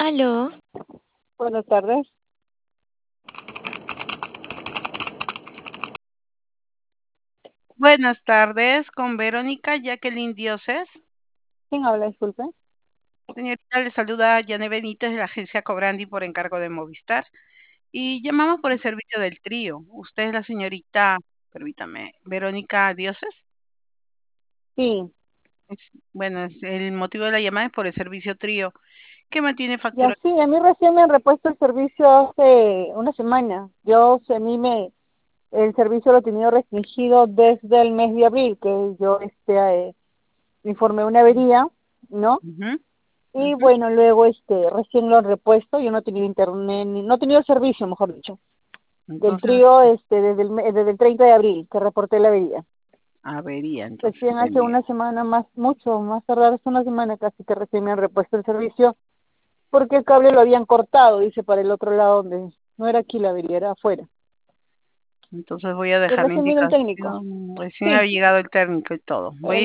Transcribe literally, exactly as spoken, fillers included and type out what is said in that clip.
Aló, Buenas tardes. Buenas tardes, con Verónica Jacqueline Dioses. ¿Quién habla? Disculpe. Señorita, le saluda Yane Benítez de la agencia Cobrandi por encargo de Movistar. Y llamamos por el servicio del trío. Usted es la señorita, permítame, Verónica Dioses. Sí, Es- bueno, es- el motivo de la llamada es por el servicio trío que mantiene ya factura. sí, a mí recién me han repuesto el servicio hace una semana. Yo, si a mí me, el servicio lo he tenido restringido desde el mes de abril, que yo este, eh, informé una avería, ¿no? Ujú, Y ujú. bueno, luego este, recién lo han repuesto, yo no he tenido internet, ni- no he tenido el servicio, mejor dicho, del Entonces, trío este, desde el, me- desde el treinta de abril, que reporté la avería. avería, entonces, Recién hace tenía. una semana más, mucho más tardar, hace una semana casi que recién me han repuesto el servicio porque el cable lo habían cortado, dice, para el otro lado donde no era aquí la avería, era afuera. Entonces voy a Y dejar la recién vino el técnico. indicación. Recién ha Sí, llegado el técnico y todo. Voy a